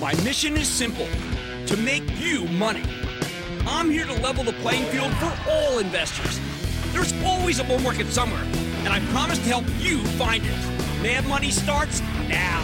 My mission is simple, to make you money. I'm here to level the playing field for all investors. There's always a bull market somewhere, and I promise to help you find it. Mad Money starts now.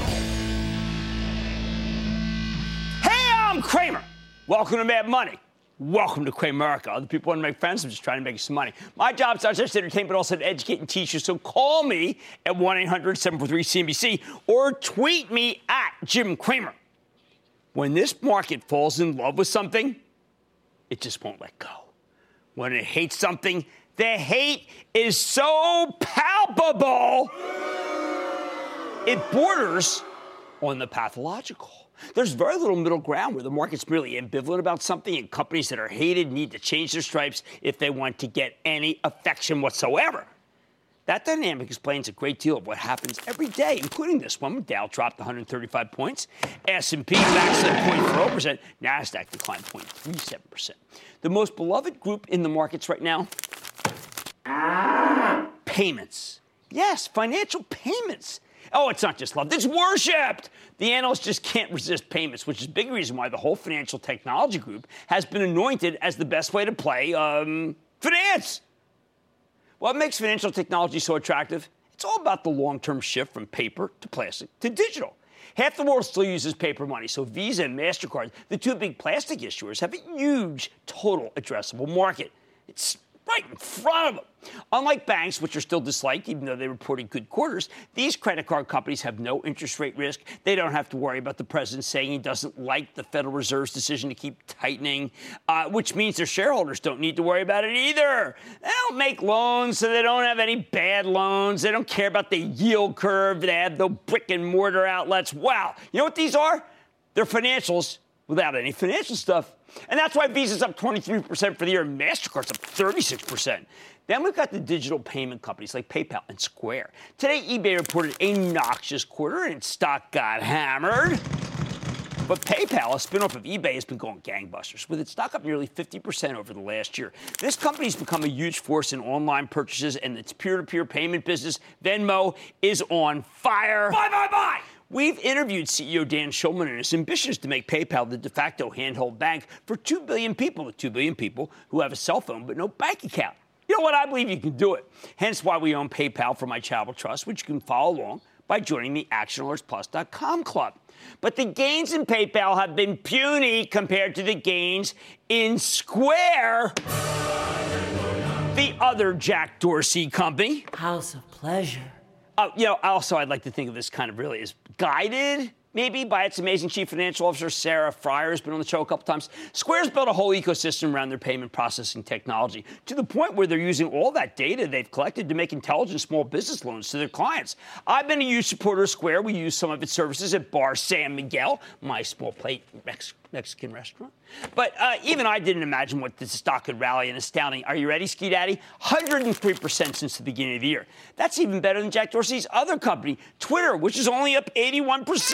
Hey, I'm Cramer. Welcome to Mad Money. Welcome to Cramerica. Other people want to make friends. I'm just trying to make you some money. My job is not just to entertain, but also to educate and teach you. So call me at 1-800-743-CNBC or tweet me at Jim Cramer. When this market falls in love with something, it just won't let go. When it hates something, the hate is so palpable, it borders on the pathological. There's very little middle ground where the market's merely ambivalent about something, and companies that are hated need to change their stripes if they want to get any affection whatsoever. That dynamic explains a great deal of what happens every day, including this one. Dow dropped 135 points, S&P backslid 0.40%, NASDAQ declined 0.37%. The most beloved group in the markets right now? Payments. Yes, financial payments. Oh, it's not just loved, it's worshipped. The analysts just can't resist payments, which is a big reason why the whole financial technology group has been anointed as the best way to play finance. What makes financial technology so attractive? It's all about the long-term shift from paper to plastic to digital. Half the world still uses paper money, so Visa and MasterCard, the two big plastic issuers, have a huge total addressable market. It's right in front of them. Unlike banks, which are still disliked, even though they reported good quarters, these credit card companies have no interest rate risk. They don't have to worry about the president saying he doesn't like the Federal Reserve's decision to keep tightening, which means their shareholders don't need to worry about it either. They don't make loans, so they don't have any bad loans. They don't care about the yield curve. They have no brick and mortar outlets. Wow. You know what these are? They're financials without any financial stuff. And that's why Visa's up 23% for the year, and MasterCard's up 36%. Then we've got the digital payment companies like PayPal and Square. Today, eBay reported a noxious quarter, and its stock got hammered. But PayPal, a spinoff of eBay, has been going gangbusters, with its stock up nearly 50% over the last year. This company's become a huge force in online purchases, and its peer-to-peer payment business, Venmo, is on fire. Buy! We've interviewed CEO Dan Schulman, and his ambition is to make PayPal the de facto handheld bank for 2 billion people, the 2 billion people who have a cell phone but no bank account. You know what? I believe you can do it. Hence why we own PayPal for my charitable trust, which you can follow along by joining the ActionAlertsPlus.com club. But the gains in PayPal have been puny compared to the gains in Square, the other Jack Dorsey company. House of pleasure. I'd like to think of this kind of really as guided, maybe, by its amazing chief financial officer, Sarah Fryer, who's been on the show a couple times. Square's built a whole ecosystem around their payment processing technology to the point where they're using all that data they've collected to make intelligent small business loans to their clients. I've been a huge supporter of Square. We use some of its services at Bar San Miguel, my small plate Mexican restaurant. But even I didn't imagine what this stock could rally, and astounding. Are you ready, Ski Daddy? 103% since the beginning of the year. That's even better than Jack Dorsey's other company, Twitter, which is only up 81%.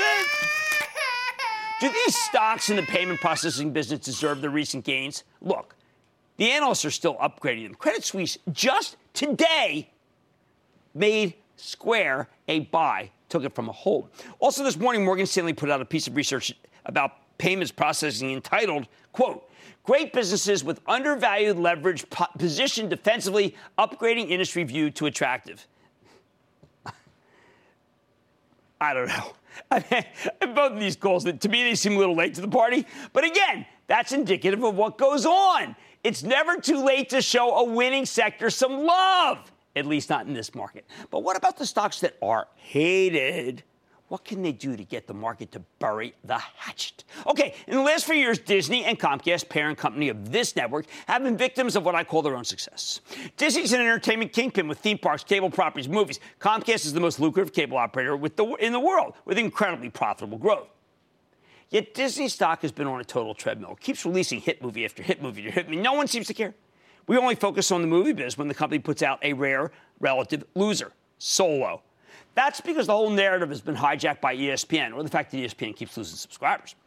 Do these stocks in the payment processing business deserve the recent gains? Look, the analysts are still upgrading them. Credit Suisse just today made Square a buy, took it from a hold. Also this morning, Morgan Stanley put out a piece of research about payments processing entitled, quote, great businesses with undervalued leverage positioned defensively, upgrading industry view to attractive. I don't know. Both of these goals, to me, they seem a little late to the party. But again, that's indicative of what goes on. It's never too late to show a winning sector some love, at least not in this market. But what about the stocks that are hated? What can they do to get the market to bury the hatchet? Okay, in the last few years, Disney and Comcast, parent company of this network, have been victims of what I call their own success. Disney's an entertainment kingpin with theme parks, cable properties, movies. Comcast is the most lucrative cable operator in the world, with incredibly profitable growth. Yet Disney stock has been on a total treadmill. It keeps releasing hit movie after hit movie after hit movie. No one seems to care. We only focus on the movie biz when the company puts out a rare relative loser, Solo. That's because the whole narrative has been hijacked by ESPN, or the fact that ESPN keeps losing subscribers.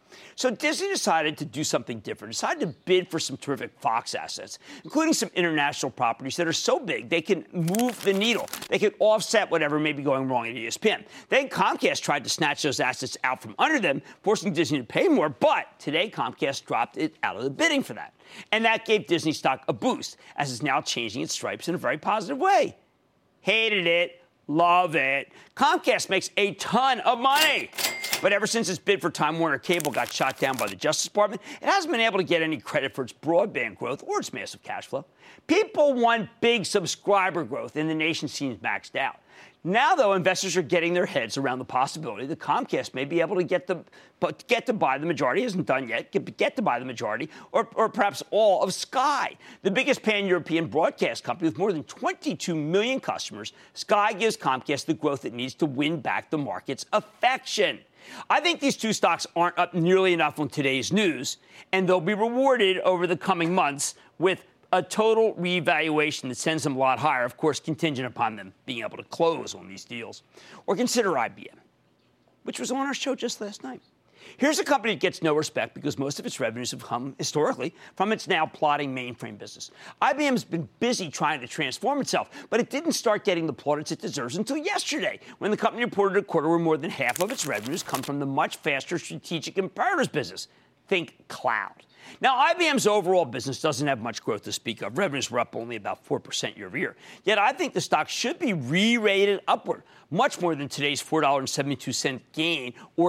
So Disney decided to do something different, decided to bid for some terrific Fox assets, including some international properties that are so big they can move the needle. They can offset whatever may be going wrong at ESPN. Then Comcast tried to snatch those assets out from under them, forcing Disney to pay more, but today Comcast dropped it out of the bidding for that. And that gave Disney stock a boost, as it's now changing its stripes in a very positive way. Hated it, love it. Comcast makes a ton of money. But ever since its bid for Time Warner Cable got shot down by the Justice Department, it hasn't been able to get any credit for its broadband growth or its massive cash flow. People want big subscriber growth, and the nation seems maxed out. Now, though, investors are getting their heads around the possibility that Comcast may be able to get to buy the majority, hasn't done yet, get to buy the majority, or perhaps all of Sky. The biggest pan-European broadcast company with more than 22 million customers, Sky gives Comcast the growth it needs to win back the market's affection. I think these two stocks aren't up nearly enough on today's news, and they'll be rewarded over the coming months with a total revaluation that sends them a lot higher, of course, contingent upon them being able to close on these deals. Or consider IBM, which was on our show just last night. Here's a company that gets no respect because most of its revenues have come historically from its now plodding mainframe business. IBM's been busy trying to transform itself, but it didn't start getting the plaudits it deserves until yesterday, when the company reported a quarter where more than half of its revenues come from the much faster strategic imperatives business. Think cloud. Now, IBM's overall business doesn't have much growth to speak of. Revenues were up only about 4% year over year. Yet I think the stock should be re-rated upward, much more than today's $4.72 gain, or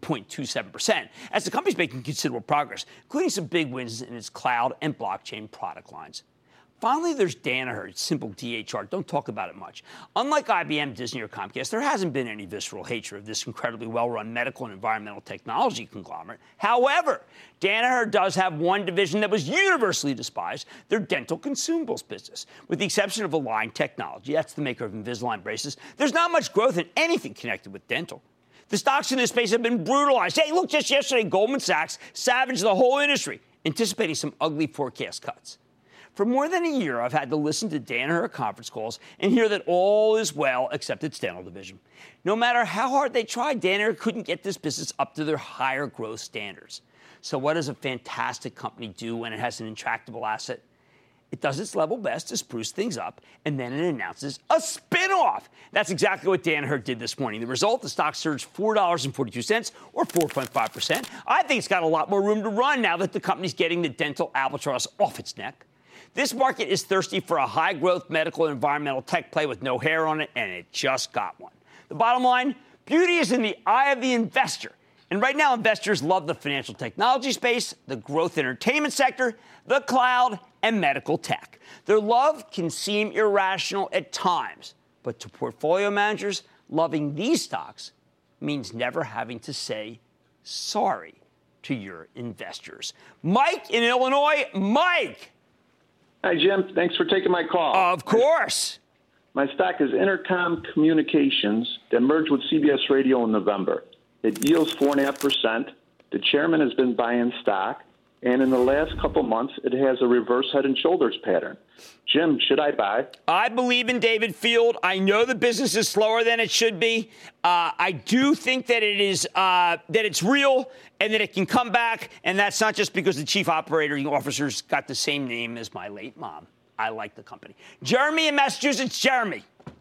3.27%, as the company's making considerable progress, including some big wins in its cloud and blockchain product lines. Finally, there's Danaher, symbol DHR. Don't talk about it much. Unlike IBM, Disney, or Comcast, there hasn't been any visceral hatred of this incredibly well-run medical and environmental technology conglomerate. However, Danaher does have one division that was universally despised, their dental consumables business. With the exception of Align Technology, that's the maker of Invisalign braces, there's not much growth in anything connected with dental. The stocks in this space have been brutalized. Hey, look, just yesterday, Goldman Sachs savaged the whole industry, anticipating some ugly forecast cuts. For more than a year, I've had to listen to Danaher conference calls and hear that all is well except its dental division. No matter how hard they tried, Danaher couldn't get this business up to their higher growth standards. So what does a fantastic company do when it has an intractable asset? It does its level best to spruce things up, and then it announces a spin-off. That's exactly what Danaher did this morning. The result, the stock surged $4.42, or 4.5%. I think it's got a lot more room to run now that the company's getting the dental albatross off its neck. This market is thirsty for a high-growth medical and environmental tech play with no hair on it, and it just got one. The bottom line, beauty is in the eye of the investor. And right now, investors love the financial technology space, the growth entertainment sector, the cloud, and medical tech. Their love can seem irrational at times, but to portfolio managers, loving these stocks means never having to say sorry to your investors. Mike in Illinois. Mike! Hi, Jim. Thanks for taking my call. Of course. My stock is Intercom Communications that merged with CBS Radio in November. It yields 4.5%. The chairman has been buying stock, and in the last couple months, it has a reverse head and shoulders pattern. Jim, should I buy? I believe in David Field. I know the business is slower than it should be. I do think that it is that it's real and that it can come back. And that's not just because the chief operating officer's got the same name as my late mom. I like the company. Jeremy in Massachusetts. Jeremy.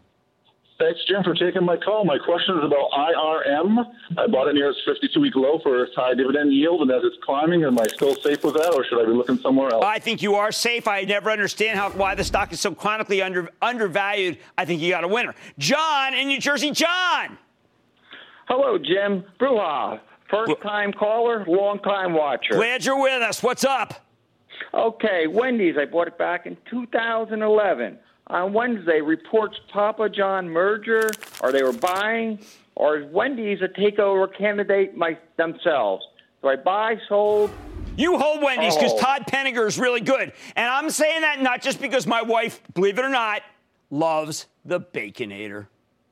Thanks, Jim, for taking my call. My question is about IRM. I bought it near its 52-week low for its high dividend yield, and as it's climbing, am I still safe with that, or should I be looking somewhere else? I think you are safe. I never understand why the stock is so chronically undervalued. I think you got a winner. John in New Jersey. John! Hello, Jim. Bruja. First-time caller, long-time watcher. Glad you're with us. What's up? Okay, Wendy's. I bought it back in 2011. On Wednesday, reports Papa John merger, or they were buying, or is Wendy's a takeover candidate themselves? Do I buy, sold? You hold Wendy's because Todd Penninger is really good. And I'm saying that not just because my wife, believe it or not, loves the Baconator.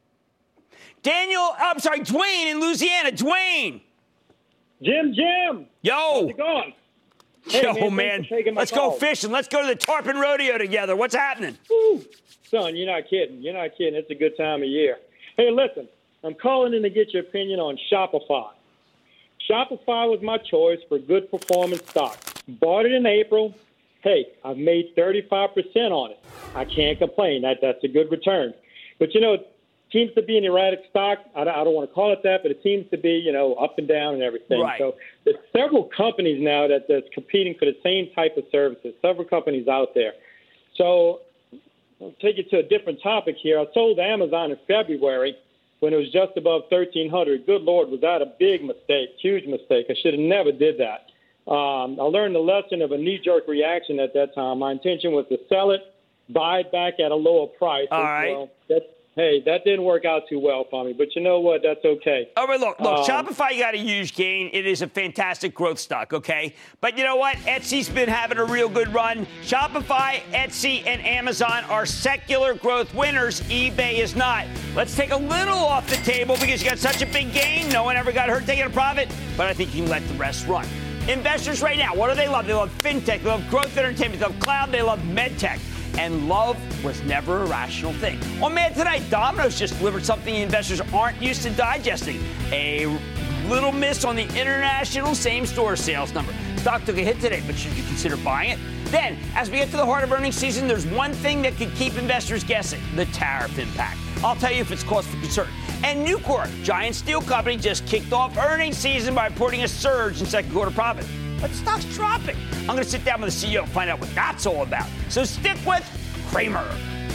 Dwayne in Louisiana. Dwayne. Jim. Yo. How's it going? Hey, man. Let's go fishing. Let's go to the Tarpon Rodeo together. What's happening? Woo. Son, you're not kidding. It's a good time of year. Hey, listen, I'm calling in to get your opinion on Shopify. Shopify was my choice for good performance stock. Bought it in April. Hey, I've made 35% on it. I can't complain. That's a good return. But, it seems to be an erratic stock. I don't want to call it that, but it seems to be, up and down and everything. Right. So there's several companies now that's competing for the same type of services, several companies out there. So I'll take you to a different topic here. I sold Amazon in February when it was just above 1,300. Good Lord, was that a big mistake, huge mistake. I should have never did that. I learned the lesson of a knee-jerk reaction at that time. My intention was to sell it, buy it back at a lower price. All right. Well, that didn't work out too well for me. But you know what? That's okay. All right, look, Shopify got a huge gain. It is a fantastic growth stock, okay? But you know what? Etsy's been having a real good run. Shopify, Etsy, and Amazon are secular growth winners. eBay is not. Let's take a little off the table because you got such a big gain. No one ever got hurt taking a profit. But I think you can let the rest run. Investors right now, what do they love? They love fintech. They love growth entertainment. They love cloud. They love medtech. And love was never a rational thing. On Mad Tonight, Domino's just delivered something investors aren't used to digesting. A little miss on the international same-store sales number. Stock took a hit today, but should you consider buying it? Then, as we get to the heart of earnings season, there's one thing that could keep investors guessing: the tariff impact. I'll tell you if it's cause for concern. And Nucor, giant steel company, just kicked off earnings season by reporting a surge in second quarter profit. But the stock's dropping. I'm going to sit down with the CEO and find out what that's all about. So stick with Cramer.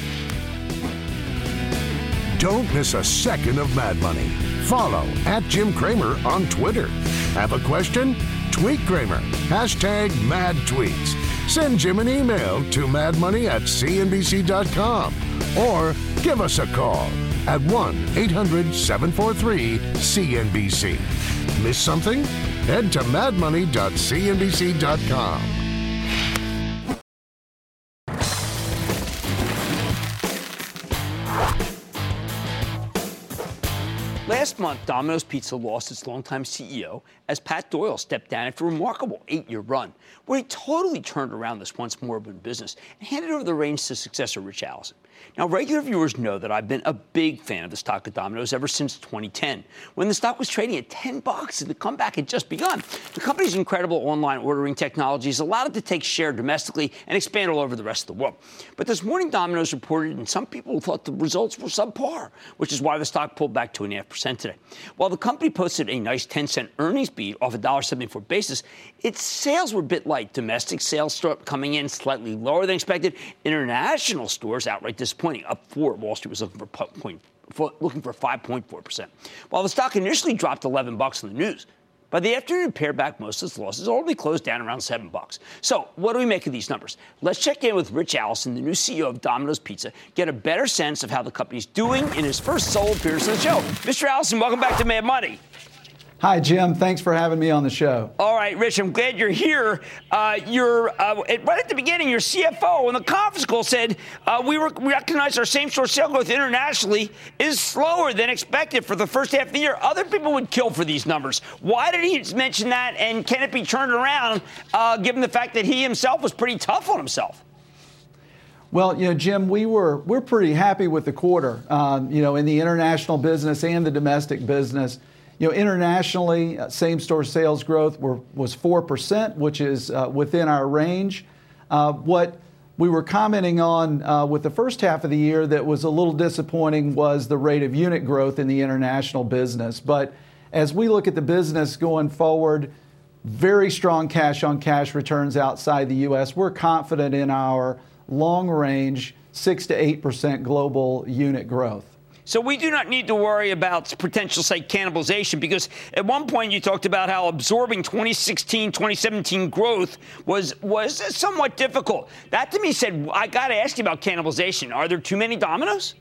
Don't miss a second of Mad Money. Follow @Jim Cramer on Twitter. Have a question? Tweet Cramer. #MadTweets. Send Jim an email to madmoney@cnbc.com or give us a call at 1-800-743-CNBC. Miss something? Head to madmoney.cnbc.com. Last month, Domino's Pizza lost its longtime CEO as Pat Doyle stepped down after a remarkable 8-year run, where he totally turned around this once moribund business and handed over the reins to successor Rich Allison. Now, regular viewers know that I've been a big fan of the stock of Domino's ever since 2010, when the stock was trading at $10 and the comeback had just begun. The company's incredible online ordering technology has allowed it to take share domestically and expand all over the rest of the world. But this morning, Domino's reported, and some people thought the results were subpar, which is why the stock pulled back 2.5% today. While the company posted a nice 10-cent earnings beat off a $1.74 basis, its sales were a bit light. Domestic sales start coming in slightly lower than expected. International stores outright disappointing, up 4%. Wall Street was looking for 5.4%. While the stock initially dropped $11 in the news, by the afternoon, it pared back most of its losses, only closed down around $7. So, what do we make of these numbers? Let's check in with Rich Allison, the new CEO of Domino's Pizza, get a better sense of how the company's doing in his first solo appearance on the show. Mr. Allison, welcome back to Mad Money. Hi, Jim. Thanks for having me on the show. All right, Rich, I'm glad you're here. Right at the beginning, your CFO on the conference call said, we recognize our same-store sales growth internationally is slower than expected for the first half of the year. Other people would kill for these numbers. Why did he mention that, and can it be turned around, given the fact that he himself was pretty tough on himself? Well, Jim, we're pretty happy with the quarter, in the international business and the domestic business. Internationally, same-store sales growth was 4%, which is within our range. What we were commenting on with the first half of the year that was a little disappointing was the rate of unit growth in the international business. But as we look at the business going forward, very strong cash-on-cash returns outside the U.S. We're confident in our long-range 6 to 8% global unit growth. So we do not need to worry about potential, say, cannibalization, because at one point you talked about how absorbing 2016, 2017 growth was somewhat difficult. That to me said, I got to ask you about cannibalization. Are there too many Domino's?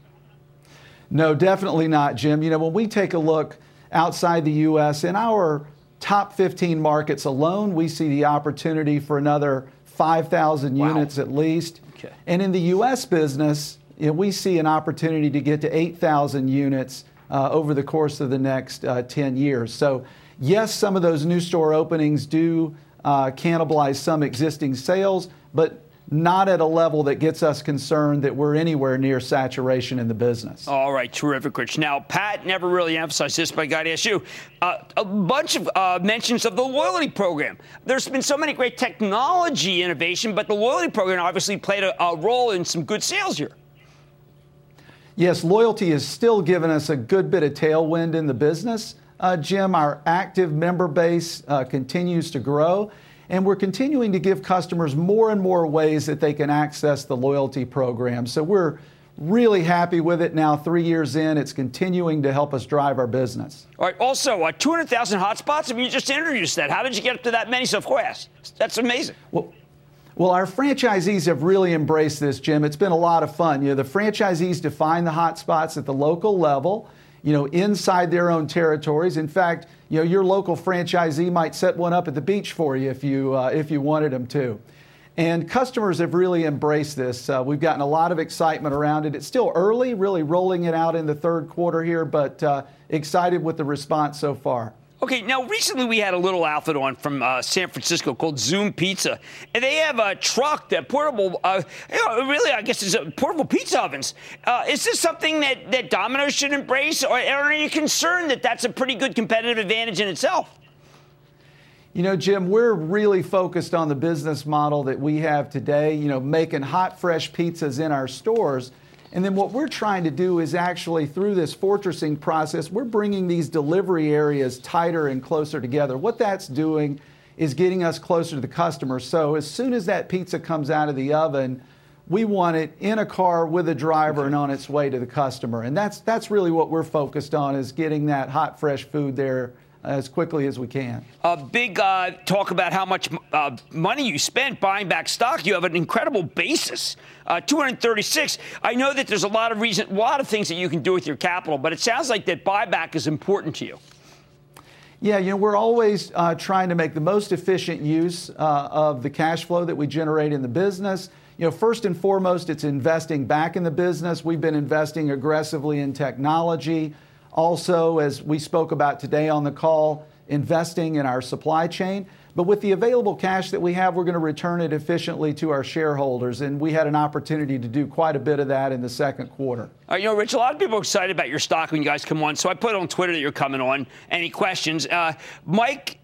No, definitely not, Jim. When we take a look outside the U.S., in our top 15 markets alone, we see the opportunity for another 5,000 units at least. Okay. And in the U.S. business, we see an opportunity to get to 8,000 units over the course of the next 10 years. So, yes, some of those new store openings do cannibalize some existing sales, but not at a level that gets us concerned that we're anywhere near saturation in the business. All right, terrific, Rich. Now, Pat never really emphasized this, but I got to ask you, a bunch of mentions of the loyalty program. There's been so many great technology innovation, but the loyalty program obviously played a role in some good sales here. Yes, loyalty has still given us a good bit of tailwind in the business. Jim, our active member base continues to grow. And we're continuing to give customers more and more ways that they can access the loyalty program. So we're really happy with it now. 3 years in, it's continuing to help us drive our business. All right. Also, 200,000 hotspots. I mean, you just introduced that. How did you get up to that many so fast? That's amazing. Well, our franchisees have really embraced this, Jim. It's been a lot of fun. The franchisees define the hotspots at the local level, inside their own territories. In fact, your local franchisee might set one up at the beach for you if you wanted them to. And customers have really embraced this. We've gotten a lot of excitement around it. It's still early, really rolling it out in the third quarter here, but excited with the response so far. Okay, now recently we had a little outfit on from San Francisco called Zoom Pizza, and they have a truck that portable, really I guess it's portable pizza ovens. Is this something that Domino's should embrace, or are you concerned that that's a pretty good competitive advantage in itself? Jim, we're really focused on the business model that we have today, making hot, fresh pizzas in our stores. And then what we're trying to do is actually, through this fortressing process, we're bringing these delivery areas tighter and closer together. What that's doing is getting us closer to the customer. So as soon as that pizza comes out of the oven, we want it in a car with a driver and on its way to the customer. And that's really what we're focused on, is getting that hot, fresh food there as quickly as we can. A big talk about how much money you spent buying back stock. You have an incredible basis, 236. I know that there's a lot of things that you can do with your capital, but it sounds like that buyback is important to you. Yeah, we're always trying to make the most efficient use of the cash flow that we generate in the business. First and foremost, it's investing back in the business. We've been investing aggressively in technology. Also, as we spoke about today on the call, investing in our supply chain. But with the available cash that we have, we're going to return it efficiently to our shareholders. And we had an opportunity to do quite a bit of that in the second quarter. Rich, a lot of people are excited about your stock when you guys come on. So I put on Twitter that you're coming on. Any questions? Mike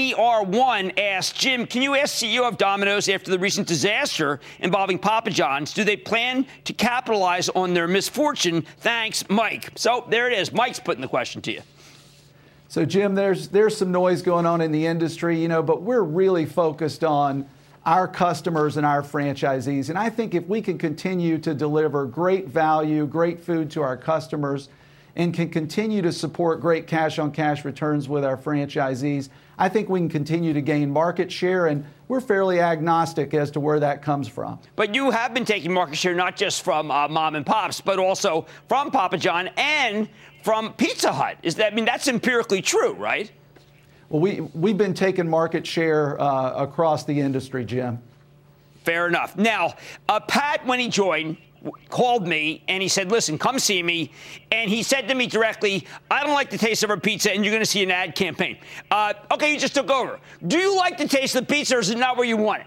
TR1 asked, Jim, can you ask CEO of Domino's after the recent disaster involving Papa John's, do they plan to capitalize on their misfortune? Thanks, Mike. So there it is. Mike's putting the question to you. So, Jim, there's some noise going on in the industry, but we're really focused on our customers and our franchisees. And I think if we can continue to deliver great value, great food to our customers, and can continue to support great cash-on-cash returns with our franchisees, I think we can continue to gain market share, and we're fairly agnostic as to where that comes from. But you have been taking market share not just from mom and pops, but also from Papa John and from Pizza Hut. That's empirically true, right? Well, we've been taking market share across the industry, Jim. Fair enough. Now, Pat, when he joined, called me and he said, listen, come see me. And he said to me directly, I don't like the taste of our pizza, and you're going to see an ad campaign. Okay, you just took over. Do you like the taste of the pizza, or is it not where you want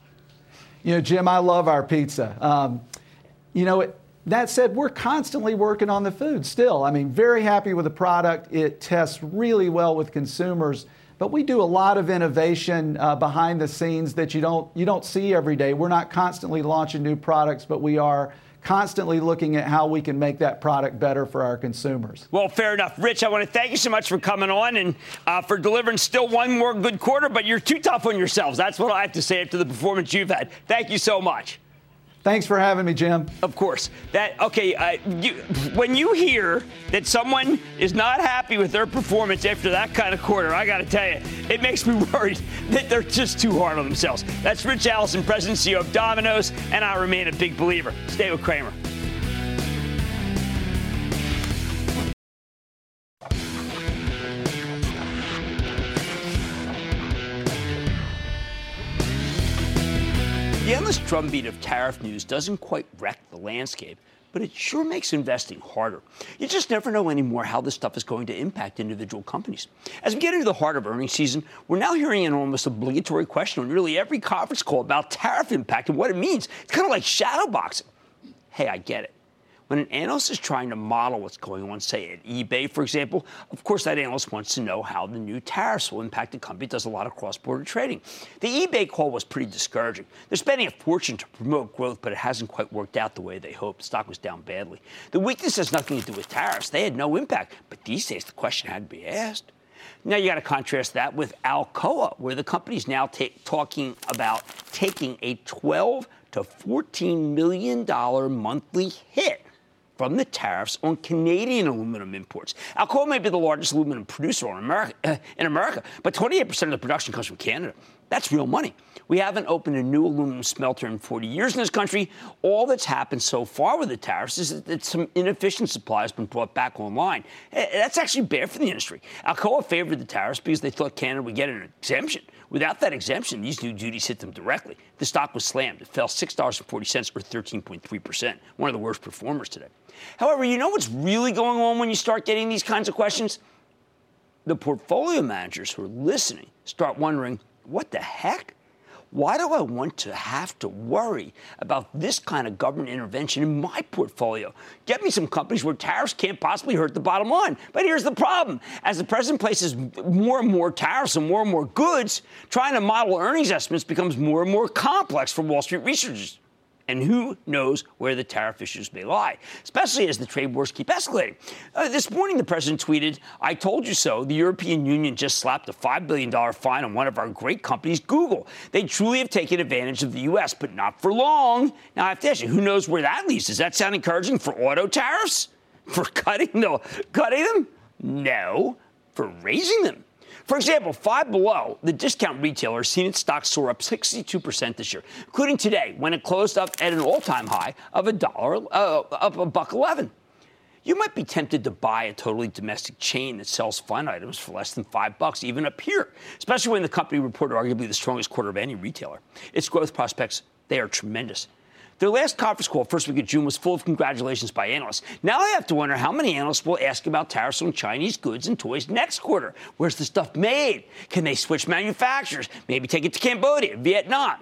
it? Jim, I love our pizza. That said, we're constantly working on the food still. Very happy with the product. It tests really well with consumers. But we do a lot of innovation behind the scenes that you don't see every day. We're not constantly launching new products, but we are constantly looking at how we can make that product better for our consumers. Well, fair enough. Rich, I want to thank you so much for coming on and for delivering still one more good quarter, but you're too tough on yourselves. That's what I have to say after the performance you've had. Thank you so much. Thanks for having me, Jim. Of course. When you hear that someone is not happy with their performance after that kind of quarter, I got to tell you, it makes me worried that they're just too hard on themselves. That's Rich Allison, President and CEO of Domino's, and I remain a big believer. Stay with Cramer. The endless drumbeat of tariff news doesn't quite wreck the landscape, but it sure makes investing harder. You just never know anymore how this stuff is going to impact individual companies. As we get into the heart of earnings season, we're now hearing an almost obligatory question on nearly every conference call about tariff impact and what it means. It's kind of like shadow boxing. Hey, I get it. When an analyst is trying to model what's going on, say at eBay, for example, of course that analyst wants to know how the new tariffs will impact the company that does a lot of cross-border trading. The eBay call was pretty discouraging. They're spending a fortune to promote growth, but it hasn't quite worked out the way they hoped. The stock was down badly. The weakness has nothing to do with tariffs. They had no impact. But these days, the question had to be asked. Now you got to contrast that with Alcoa, where the company's now talking about taking a $12 to $14 million monthly hit from the tariffs on Canadian aluminum imports. Alcoa may be the largest aluminum producer in America, but 28% of the production comes from Canada. That's real money. We haven't opened a new aluminum smelter in 40 years in this country. All that's happened so far with the tariffs is that some inefficient supply has been brought back online. That's actually bad for the industry. Alcoa favored the tariffs because they thought Canada would get an exemption. Without that exemption, these new duties hit them directly. The stock was slammed. It fell $6.40 or 13.3%, one of the worst performers today. However, you know what's really going on when you start getting these kinds of questions? The portfolio managers who are listening start wondering, what the heck? Why do I want to have to worry about this kind of government intervention in my portfolio? Get me some companies where tariffs can't possibly hurt the bottom line. But here's the problem. As the president places more and more tariffs on more and more goods, trying to model earnings estimates becomes more and more complex for Wall Street researchers. And who knows where the tariff issues may lie, especially as the trade wars keep escalating. This morning, the president tweeted, "I told you so. The European Union just slapped a $5 billion fine on one of our great companies, Google. They truly have taken advantage of the U.S., but not for long." Now, I have to ask you, who knows where that leads? Does that sound encouraging for auto tariffs? For cutting them? No, for raising them. For example, Five Below, the discount retailer, has seen its stock soar up 62% this year, including today when it closed up at an all-time high of $1.11. You might be tempted to buy a totally domestic chain that sells fun items for less than $5, even up here, especially when the company reported arguably the strongest quarter of any retailer. Its growth prospects, they are tremendous. Their last conference call, first week of June, was full of congratulations by analysts. Now I have to wonder how many analysts will ask about tariffs on Chinese goods and toys next quarter. Where's the stuff made? Can they switch manufacturers? Maybe take it to Cambodia, Vietnam?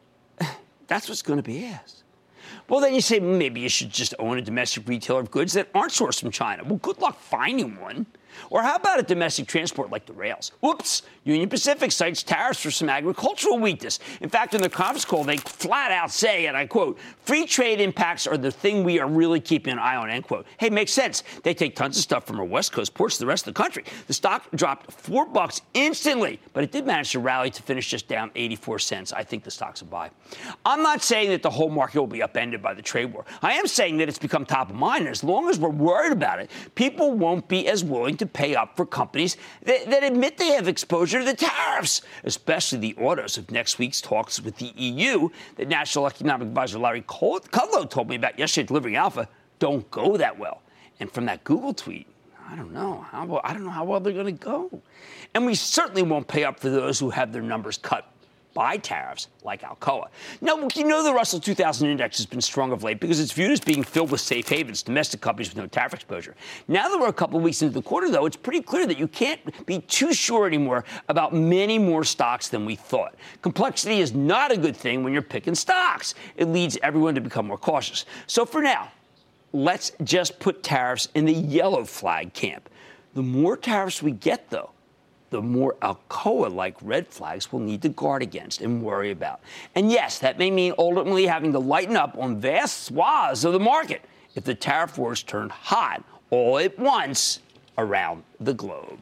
That's what's going to be asked. Well, then you say maybe you should just own a domestic retailer of goods that aren't sourced from China. Well, good luck finding one. Or how about a domestic transport like the rails? Whoops, Union Pacific cites tariffs for some agricultural weakness. In fact, in the conference call, they flat out say, and I quote, "Free trade impacts are the thing we are really keeping an eye on," end quote. Hey, makes sense. They take tons of stuff from our West Coast ports to the rest of the country. The stock dropped $4 instantly, but it did manage to rally to finish just down 84 cents. I think the stock's a buy. I'm not saying that the whole market will be upended by the trade war. I am saying that it's become top of mind, and as long as we're worried about it, people won't be as willing to pay up for companies that admit they have exposure to the tariffs, especially the autos of next week's talks with the EU that National Economic Advisor Larry Kudlow told me about yesterday delivering Alpha don't go that well. And from that Google tweet, I don't know how well they're going to go. And we certainly won't pay up for those who have their numbers cut by tariffs like Alcoa. Now, you know the Russell 2000 index has been strong of late because it's viewed as being filled with safe havens, domestic companies with no tariff exposure. Now that we're a couple of weeks into the quarter, though, it's pretty clear that you can't be too sure anymore about many more stocks than we thought. Complexity is not a good thing when you're picking stocks. It leads everyone to become more cautious. So for now, let's just put tariffs in the yellow flag camp. The more tariffs we get, though, the more Alcoa-like red flags we'll need to guard against and worry about. And yes, that may mean ultimately having to lighten up on vast swaths of the market if the tariff wars turn hot all at once around the globe.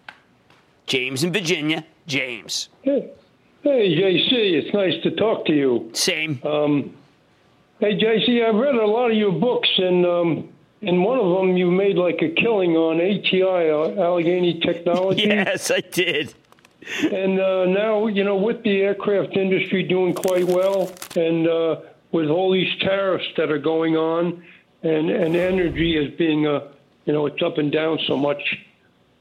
James in Virginia. James. Hey, JC, it's nice to talk to you. Same. Hey, JC, I've read a lot of your books, and in one of them, you made like a killing on ATI, Allegheny Technology. Yes, I did. And now, you know, with the aircraft industry doing quite well, and with all these tariffs that are going on, and energy as being, it's up and down so much,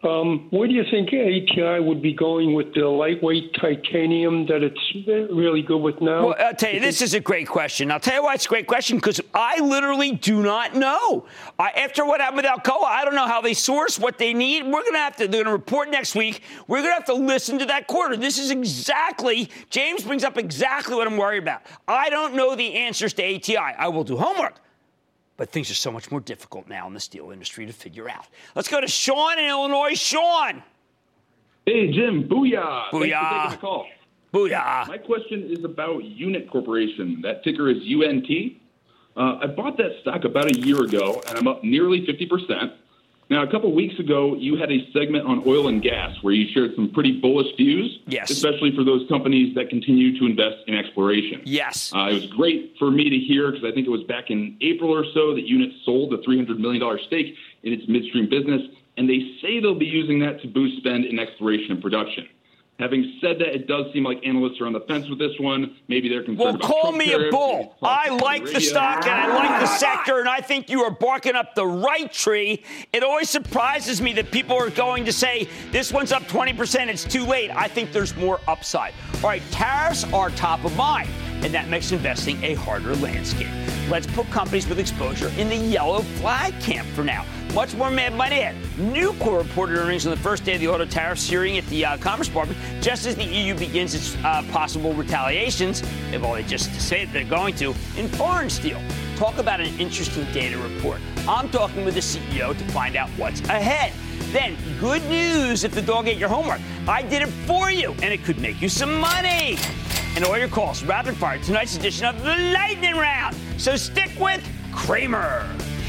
Where do you think ATI would be going with the lightweight titanium that it's really good with now? Well, I'll tell you, this is a great question. I'll tell you why it's a great question, because I literally do not know. After what happened with Alcoa, I don't know how they source, what they need. They're going to report next week. We're going to have to listen to that quarter. This is exactly, James brings up exactly what I'm worried about. I don't know the answers to ATI. I will do homework. But things are so much more difficult now in the steel industry to figure out. Let's go to Sean in Illinois. Sean. Hey, Jim. Booyah. Booyah. Thanks for taking the call. Booyah. My question is about Unit Corporation. That ticker is UNT. I bought that stock about a year ago, and I'm up nearly 50%. Now, a couple of weeks ago, you had a segment on oil and gas where you shared some pretty bullish views, yes, especially for those companies that continue to invest in exploration. Yes. It was great for me to hear, because I think it was back in April or so that Unit sold a $300 million stake in its midstream business, and they say they'll be using that to boost spend in exploration and production. Having said that, it does seem like analysts are on the fence with this one. Maybe they're concerned about call Trump me tariffs. a bull. I like the stock and I like the sector, and I think you are barking up the right tree. It always surprises me that people are going to say, this one's up 20%, it's too late. I think there's more upside. All right, tariffs are top of mind, and that makes investing a harder landscape. Let's put companies with exposure in the yellow flag camp for now. Much more Mad Money ahead. Nucor reported earnings on the first day of the auto tariffs hearing at the Commerce Department, just as the EU begins its possible retaliations, well, they just say that they're going to, in foreign steel. Talk about an interesting data report. I'm talking with the CEO to find out what's ahead. Then, good news if the dog ate your homework. I did it for you, and it could make you some money. And all your calls, rapid fire, tonight's edition of the Lightning Round. So stick with Cramer.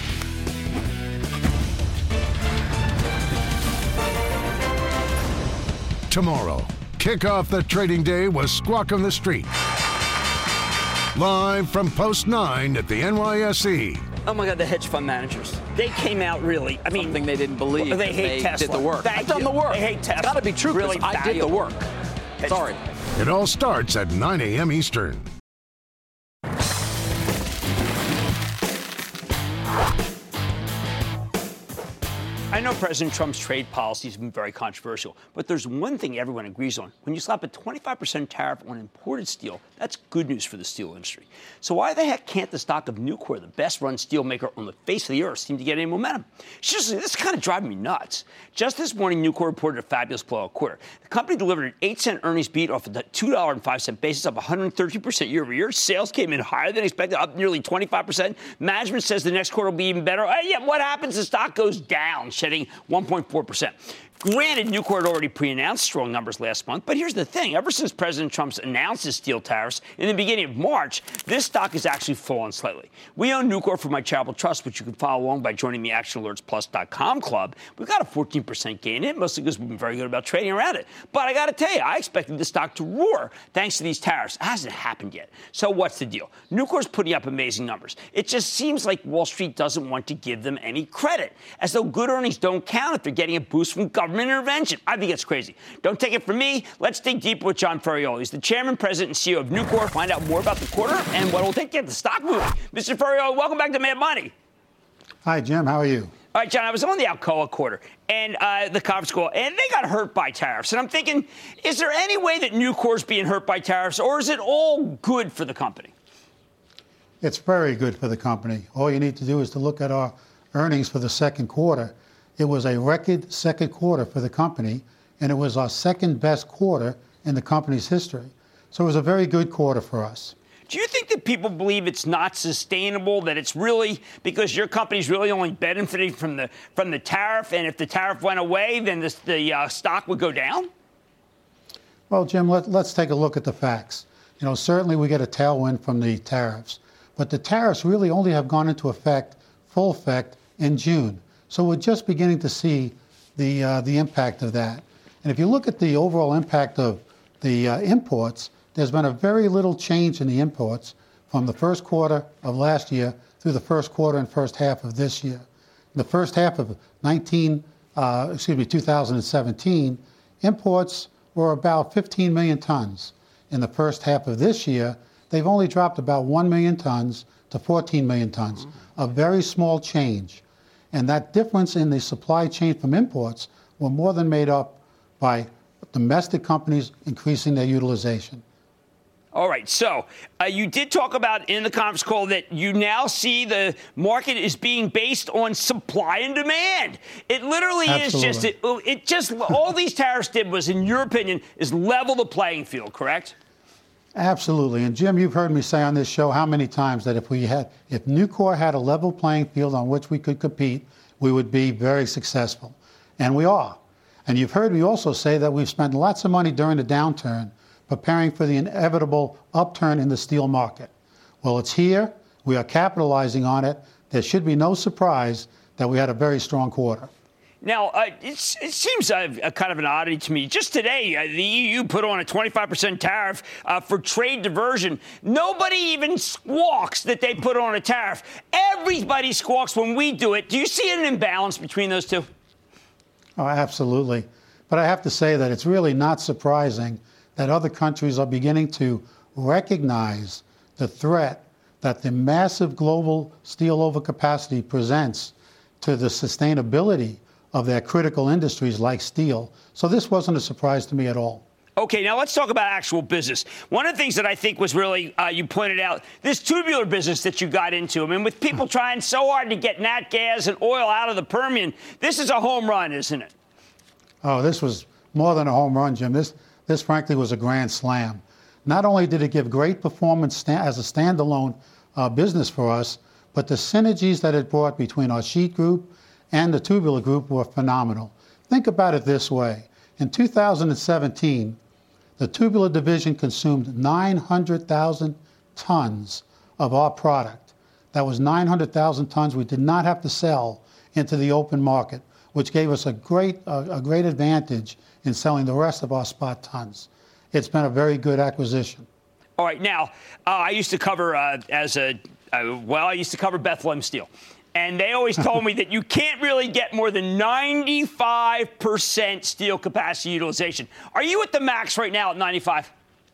Tomorrow, kick off the trading day with Squawk on the Street. Live from Post 9 at the NYSE. Oh, my God, the hedge fund managers. They came out really, I mean. Something they didn't believe. They hate Tesla. Did the work. I've done the work. They hate Tesla. It's got to be true, really. I did the work. Sorry. It all starts at 9 a.m. Eastern. I know President Trump's trade policies have been very controversial, but there's one thing everyone agrees on. When you slap a 25% tariff on imported steel, that's good news for the steel industry. So why the heck can't the stock of Nucor, the best-run steel maker on the face of the earth, seem to get any momentum? Seriously, this is kind of driving me nuts. Just this morning, Nucor reported a fabulous blowout quarter. The company delivered an 8-cent earnings beat off of the $2.05 basis, up 113% year over year. Sales came in higher than expected, up nearly 25%. Management says the next quarter will be even better. Yeah, what happens? The stock goes down, shedding 1.4%. Granted, Nucor had already pre-announced strong numbers last month, but here's the thing. Ever since President Trump announced his steel tariffs in the beginning of March, this stock has actually fallen slightly. We own Nucor for my charitable trust, which you can follow along by joining the ActionAlertsPlus.com club. We've got a 14% gain in it, mostly because we've been very good about trading around it. But I got to tell you, I expected the stock to roar thanks to these tariffs. It hasn't happened yet. So what's the deal? Nucor's putting up amazing numbers. It just seems like Wall Street doesn't want to give them any credit, as though good earnings don't count if they're getting a boost from government intervention. I think it's crazy. Don't take it from me. Let's dig deeper with John Ferraiolo. He's the chairman, president, and CEO of Nucor. Find out more about the quarter and what it'll take to get the stock moving. Mr. Ferraiolo, welcome back to Mad Money. Hi, Jim. How are you? All right, John, I was on the Alcoa quarter and the conference call, and they got hurt by tariffs. And I'm thinking, is there any way that Nucor's being hurt by tariffs, or is it all good for the company? It's very good for the company. All you need to do is to look at our earnings for the second quarter. It was a record second quarter for the company, and it was our second best quarter in the company's history. So it was a very good quarter for us. Do you think that people believe it's not sustainable, that it's really because your company's really only benefiting from the tariff, and if the tariff went away, then the stock would go down? Well, Jim, let's take a look at the facts. You know, certainly we get a tailwind from the tariffs, but the tariffs really only have gone into effect, full effect, in June. So we're just beginning to see the impact of that. And if you look at the overall impact of the imports, there's been a very little change in the imports from the first quarter of last year through the first quarter and first half of this year. In the first half of 2017, imports were about 15 million tons. In the first half of this year, they've only dropped about 1 million tons to 14 million tons, a very small change. And that difference in the supply chain from imports were more than made up by domestic companies increasing their utilization. All right. So you did talk about in the conference call that you now see the market is being based on supply and demand. It literally Absolutely. is it just all these tariffs did was, in your opinion, is level the playing field, correct? Absolutely. And Jim, you've heard me say on this show how many times that if Nucor had a level playing field on which we could compete, we would be very successful. And we are. And you've heard me also say that we've spent lots of money during the downturn preparing for the inevitable upturn in the steel market. Well, it's here. We are capitalizing on it. There should be no surprise that we had a very strong quarter. Now, it seems kind of an oddity to me. Just today, the EU put on a 25% tariff for trade diversion. Nobody even squawks that they put on a tariff. Everybody squawks when we do it. Do you see an imbalance between those two? Oh, absolutely. But I have to say that it's really not surprising that other countries are beginning to recognize the threat that the massive global steel overcapacity presents to the sustainability of their critical industries like steel. So this wasn't a surprise to me at all. Okay, now let's talk about actual business. One of the things that I think was really, you pointed out, this tubular business that you got into. I mean, with people trying so hard to get nat gas and oil out of the Permian, this is a home run, isn't it? Oh, this was more than a home run, Jim. This frankly was a grand slam. Not only did it give great performance as a standalone business for us, but the synergies that it brought between our sheet group and the tubular group were phenomenal. Think about it this way. In 2017, the tubular division consumed 900,000 tons of our product. That was 900,000 tons we did not have to sell into the open market, which gave us a great advantage in selling the rest of our spot tons. It's been a very good acquisition. All right. Now, I used to cover I used to cover Bethlehem Steel. And they always told me that you can't really get more than 95% steel capacity utilization. Are you at the max right now at 95?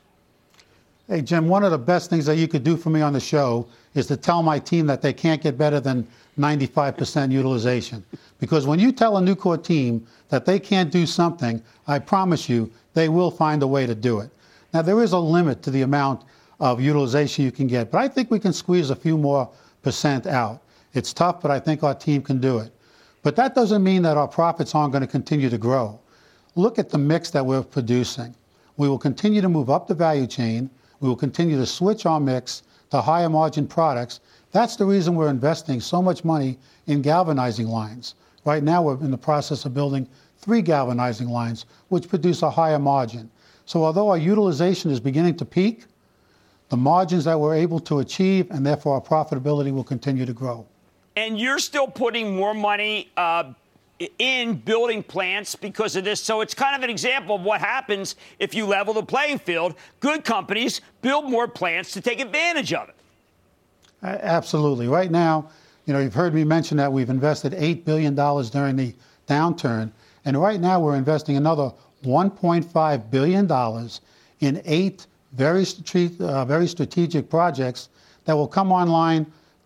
Hey, Jim, one of the best things that you could do for me on the show is to tell my team that they can't get better than 95% utilization. Because when you tell a Nucor team that they can't do something, I promise you, they will find a way to do it. Now, there is a limit to the amount of utilization you can get, but I think we can squeeze a few more percent out. It's tough, but I think our team can do it. But that doesn't mean that our profits aren't going to continue to grow. Look at the mix that we're producing. We will continue to move up the value chain. We will continue to switch our mix to higher margin products. That's the reason we're investing so much money in galvanizing lines. Right now, we're in the process of building 3 galvanizing lines, which produce a higher margin. So although our utilization is beginning to peak, the margins that we're able to achieve, and therefore our profitability, will continue to grow. And you're still putting more money in building plants because of this. So it's kind of an example of what happens if you level the playing field. Good companies build more plants to take advantage of it. Absolutely. Right now, you've heard me mention that we've invested $8 billion during the downturn. And right now we're investing another $1.5 billion in 8 very strategic projects that will come online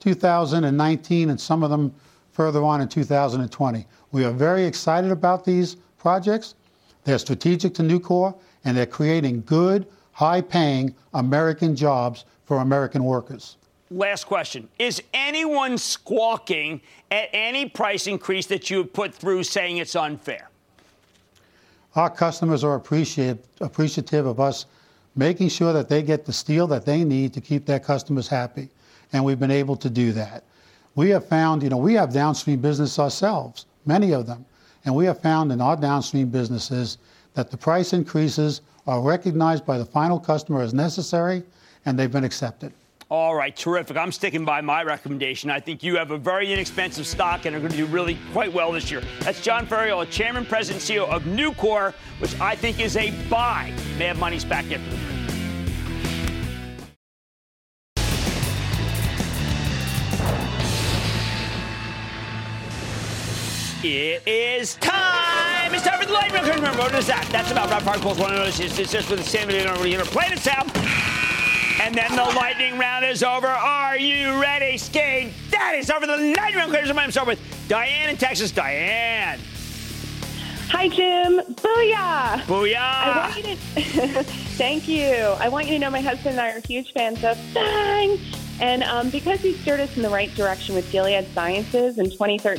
2019 and some of them further on in 2020. We are very excited about these projects. They're strategic to Nucor, and they're creating good, high-paying American jobs for American workers. Last question. Is anyone squawking at any price increase that you have put through saying it's unfair? Our customers are appreciative of us making sure that they get the steel that they need to keep their customers happy. And we've been able to do that. We have found, we have downstream business ourselves, many of them. And we have found in our downstream businesses that the price increases are recognized by the final customer as necessary, and they've been accepted. All right, terrific. I'm sticking by my recommendation. I think you have a very inexpensive stock and are going to do really quite well this year. That's John Ferriola, Chairman, President, CEO of Nucor, which I think is a buy. May have money's back after the break. It is time. It's time for the lightning round. Remember, what is that? That's about Rob Particles. One of those. It's just with the same video over here. Play the sound. And then the lightning round is over. Are you ready, Skate? That is over the lightning round. I'm start with Diane in Texas. Diane. Hi, Jim. Booyah! Booyah! I want you to thank you. I want you to know my husband and I are huge fans of Thanks. And because he steered us in the right direction with Gilead Sciences in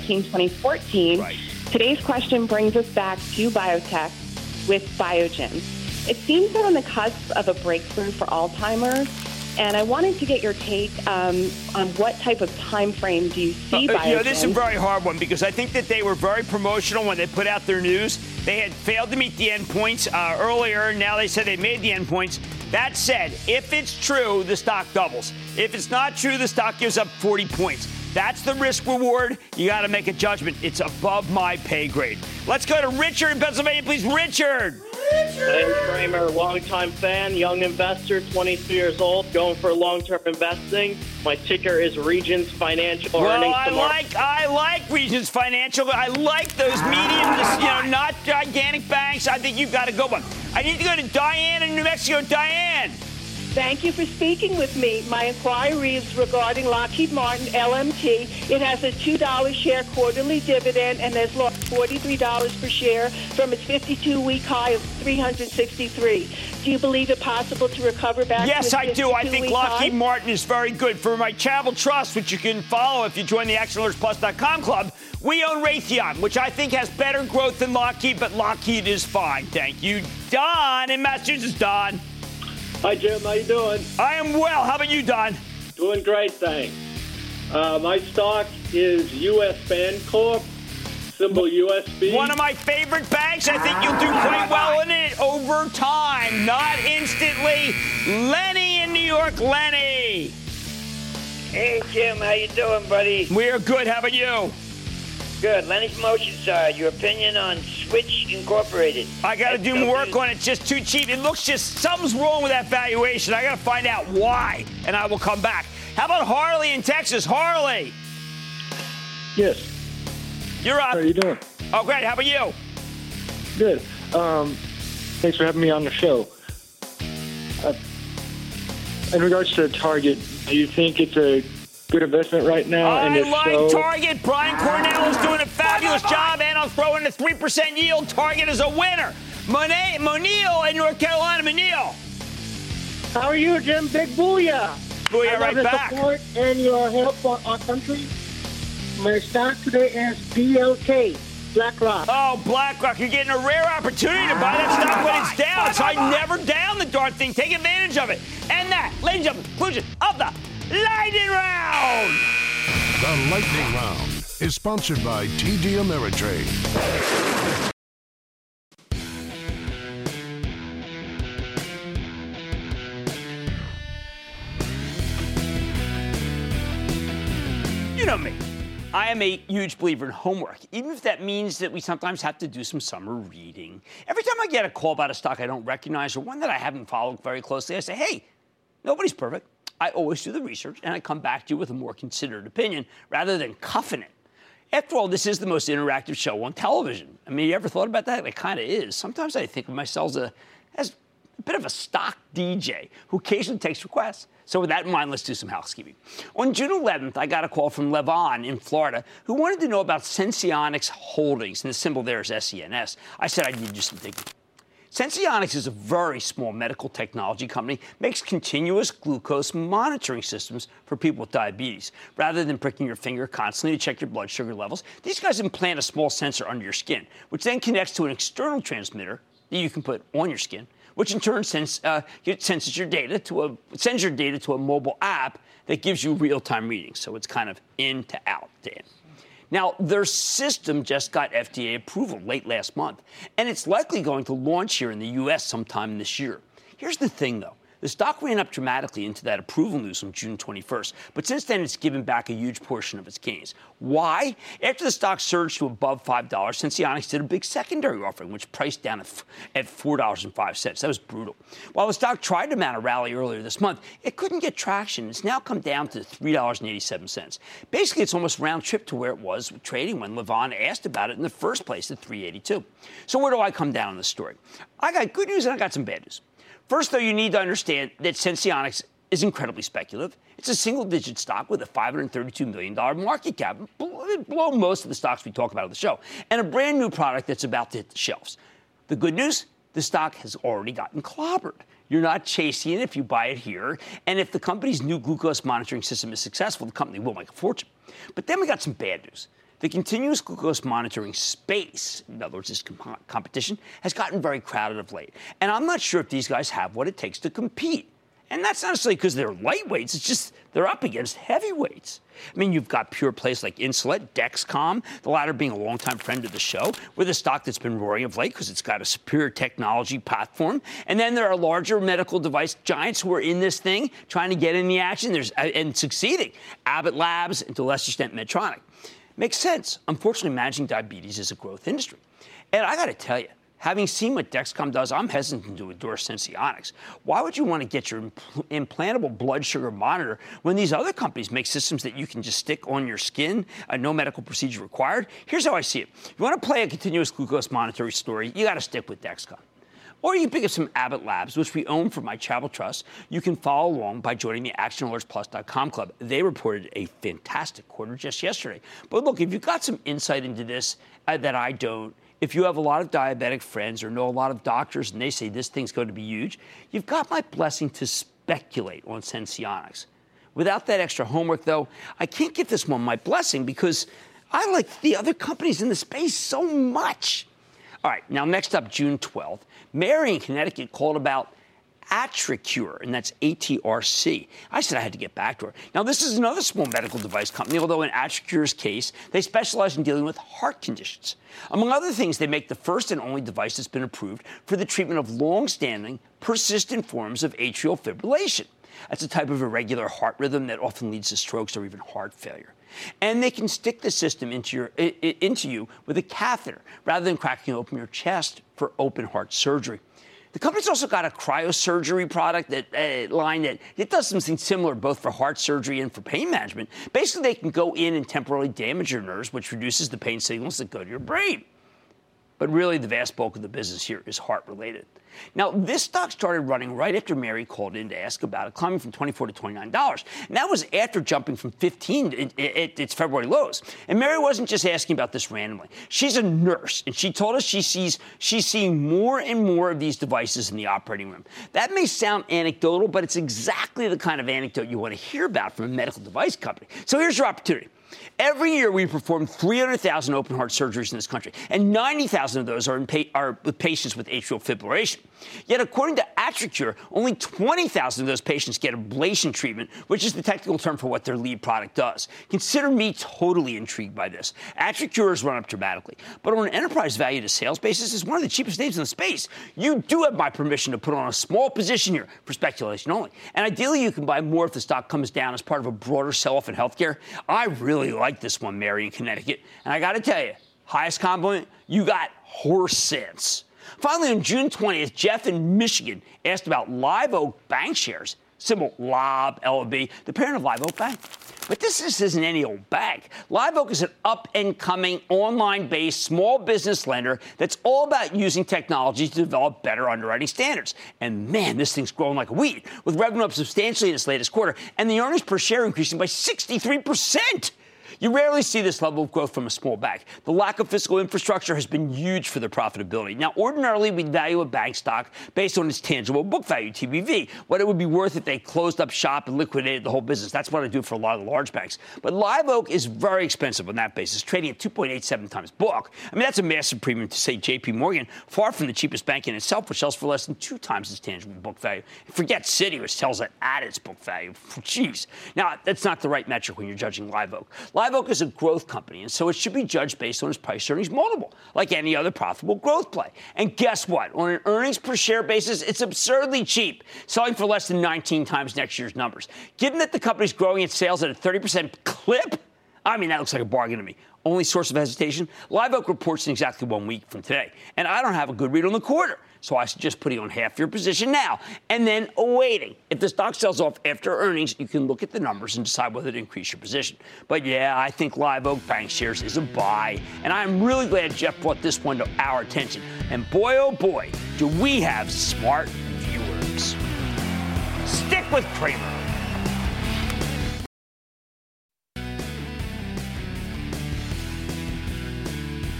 2013-2014, today's question brings us back to biotech with Biogen. It seems they're on the cusp of a breakthrough for Alzheimer's. And I wanted to get your take on what type of time frame do you see Biogen? This is a very hard one because I think that they were very promotional when they put out their news. They had failed to meet the endpoints earlier. Now they said they made the endpoints. That said, if it's true, the stock doubles. If it's not true, the stock gives up 40 points. That's the risk reward. You got to make a judgment. It's above my pay grade. Let's go to Richard in Pennsylvania, please. Richard. Thanks, Kramer, longtime fan, young investor, 23 years old, going for long-term investing. My ticker is Regions Financial. Well, I like Regions Financial. I like those medium, not gigantic banks. I think you've got a good one. I need to go to Diane in New Mexico. Diane. Thank you for speaking with me. My inquiry is regarding Lockheed Martin, LMT. It has a $2 share quarterly dividend and has lost $43 per share from its 52-week high of 363. Do you believe it possible to recover back? Yes, I do. I think Lockheed Martin is very good. For my Travel Trust, which you can follow if you join the ActionAlertsPlus.com club, we own Raytheon, which I think has better growth than Lockheed, but Lockheed is fine. Thank you. Don in Massachusetts. Don. Hi, Jim. How you doing? I am well. How about you, Don? Doing great, thanks. My stock is U.S. Bancorp, symbol USB. One of my favorite banks. I think you'll do quite well in it over time, not instantly. Lenny in New York. Lenny. Hey, Jim. How you doing, buddy? We're good. How about you? Good. Lenny from Oceanside. Your opinion on Switch Incorporated? I got to do more work on it. It's just too cheap. It looks something's wrong with that valuation. I got to find out why, and I will come back. How about Harley in Texas? Harley. Yes. You're up. How are you doing? Oh, great. How about you? Good. Thanks for having me on the show. In regards to Target, do you think it's a good investment right now? I like Target. Brian Cornell is doing a fabulous job, and I'll throw in a 3% yield. Target is a winner. Monil in North Carolina. Monil. How are you, Jim? Big booyah. Booyah right back. I love the support and your help for our country. My stock today is BLK, BlackRock. Oh, BlackRock. You're getting a rare opportunity to buy that stock when it's down. So I never down the darn thing. Take advantage of it. And that, ladies and gentlemen, conclusion of the Lightning Round. The Lightning Round is sponsored by TD Ameritrade. You know me. I am a huge believer in homework, even if that means that we sometimes have to do some summer reading. Every time I get a call about a stock I don't recognize or one that I haven't followed very closely, I say, hey, nobody's perfect. I always do the research, and I come back to you with a more considered opinion rather than cuffing it. After all, this is the most interactive show on television. I mean, you ever thought about that? It kind of is. Sometimes I think of myself as a bit of a stock DJ who occasionally takes requests. So with that in mind, let's do some housekeeping. On June 11th, I got a call from Levon in Florida who wanted to know about Senseonics Holdings, and the symbol there is SENS. I said I need to do some digging. Senseonics is a very small medical technology company, makes continuous glucose monitoring systems for people with diabetes. Rather than pricking your finger constantly to check your blood sugar levels, these guys implant a small sensor under your skin, which then connects to an external transmitter that you can put on your skin, which in turn sends your data to a mobile app that gives you real-time readings. So it's kind of in to out, Dan. Now, their system just got FDA approval late last month, and it's likely going to launch here in the U.S. sometime this year. Here's the thing, though. The stock ran up dramatically into that approval news on June 21st, but since then it's given back a huge portion of its gains. Why? After the stock surged to above $5, Senseonics did a big secondary offering, which priced down at $4.05. That was brutal. While the stock tried to mount a rally earlier this month, it couldn't get traction. It's now come down to $3.87. Basically, it's almost round trip to where it was trading when Levon asked about it in the first place at $3.82. So where do I come down on this story? I got good news and I got some bad news. First, though, you need to understand that Senseonics is incredibly speculative. It's a single-digit stock with a $532 million market cap, below most of the stocks we talk about on the show, and a brand new product that's about to hit the shelves. The good news, the stock has already gotten clobbered. You're not chasing it if you buy it here. And if the company's new glucose monitoring system is successful, the company will make a fortune. But then we got some bad news. The continuous glucose monitoring space, in other words, this competition, has gotten very crowded of late. And I'm not sure if these guys have what it takes to compete. And that's not necessarily because they're lightweights. It's just they're up against heavyweights. I mean, you've got pure plays like Insulet, Dexcom, the latter being a longtime friend of the show, with a stock that's been roaring of late because it's got a superior technology platform. And then there are larger medical device giants who are in this thing, trying to get in the action and succeeding. Abbott Labs, and to a lesser extent, Medtronic. Makes sense. Unfortunately, managing diabetes is a growth industry. And I got to tell you, having seen what Dexcom does, I'm hesitant to endorse Senseonics. Why would you want to get your implantable blood sugar monitor when these other companies make systems that you can just stick on your skin, no medical procedure required? Here's how I see it. If you want to play a continuous glucose monitoring story, you got to stick with Dexcom. Or you can pick up some Abbott Labs, which we own for my travel trust. You can follow along by joining the ActionAlertsPlus.com club. They reported a fantastic quarter just yesterday. But look, if you've got some insight into this that I don't, if you have a lot of diabetic friends or know a lot of doctors and they say this thing's going to be huge, you've got my blessing to speculate on Senseonics. Without that extra homework, though, I can't give this one my blessing because I like the other companies in the space so much. All right, now next up, June 12th, Mary in Connecticut called about AtriCure, and that's ATRC. I said I had to get back to her. Now, this is another small medical device company, although in AtriCure's case, they specialize in dealing with heart conditions. Among other things, they make the first and only device that's been approved for the treatment of long-standing, persistent forms of atrial fibrillation. That's a type of irregular heart rhythm that often leads to strokes or even heart failure. And they can stick the system into you with a catheter rather than cracking open your chest for open heart surgery. The company's also got a cryosurgery product line that it does something similar both for heart surgery and for pain management. Basically, they can go in and temporarily damage your nerves, which reduces the pain signals that go to your brain. But really, the vast bulk of the business here is heart-related. Now, this stock started running right after Mary called in to ask about it, climbing from $24 to $29. And that was after jumping from 15 at its February lows. And Mary wasn't just asking about this randomly. She's a nurse, and she told us she's seeing more and more of these devices in the operating room. That may sound anecdotal, but it's exactly the kind of anecdote you want to hear about from a medical device company. So here's your opportunity. Every year, we perform 300,000 open heart surgeries in this country, and 90,000 of those are with patients with atrial fibrillation. Yet, according to AtriCure, only 20,000 of those patients get ablation treatment, which is the technical term for what their lead product does. Consider me totally intrigued by this. AtriCure has run up dramatically, but on an enterprise value to sales basis, is one of the cheapest names in the space. You do have my permission to put on a small position here for speculation only. And ideally, you can buy more if the stock comes down as part of a broader sell-off in healthcare. I really like this one, Mary in Connecticut. And I got to tell you, highest compliment, you got horse sense. Finally, on June 20th, Jeff in Michigan asked about Live Oak Bank shares, symbol LOB, LOB, the parent of Live Oak Bank. But this isn't any old bank. Live Oak is an up-and-coming, online-based small business lender that's all about using technology to develop better underwriting standards. And man, this thing's growing like a weed, with revenue up substantially in its latest quarter, and the earnings per share increasing by 63%. You rarely see this level of growth from a small bank. The lack of fiscal infrastructure has been huge for their profitability. Now, ordinarily, we'd value a bank stock based on its tangible book value, TBV, what it would be worth if they closed up shop and liquidated the whole business. That's what I do for a lot of the large banks. But Live Oak is very expensive on that basis, trading at 2.87 times book. I mean, that's a massive premium to, say, J.P. Morgan, far from the cheapest bank in itself, which sells for less than 2 times its tangible book value. Forget Citi, which sells it at its book value. Jeez. Now, that's not the right metric when you're judging Live Oak. Live Oak is a growth company, and so it should be judged based on its price-earnings multiple, like any other profitable growth play. And guess what? On an earnings per share basis, it's absurdly cheap, selling for less than 19 times next year's numbers. Given that the company's growing its sales at a 30% clip, I mean, that looks like a bargain to me. Only source of hesitation? Live Oak reports in exactly 1 week from today, and I don't have a good read on the quarter. So I suggest putting on half your position now and then waiting. If the stock sells off after earnings, you can look at the numbers and decide whether to increase your position. But yeah, I think Live Oak Bank shares is a buy. And I'm really glad Jeff brought this one to our attention. And boy, oh boy, do we have smart viewers. Stick with Cramer.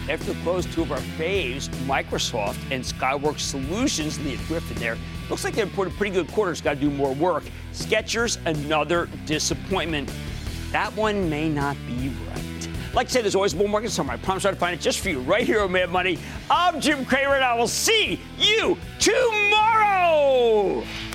After the close, two of our faves, Microsoft and Skyworks Solutions, Leah Griffin there. Looks like they reported pretty good quarters, got to do more work. Skechers, another disappointment. That one may not be right. Like I said, there's always a bull market somewhere. I promise I'll find it just for you right here on Mad Money. I'm Jim Cramer, and I will see you tomorrow.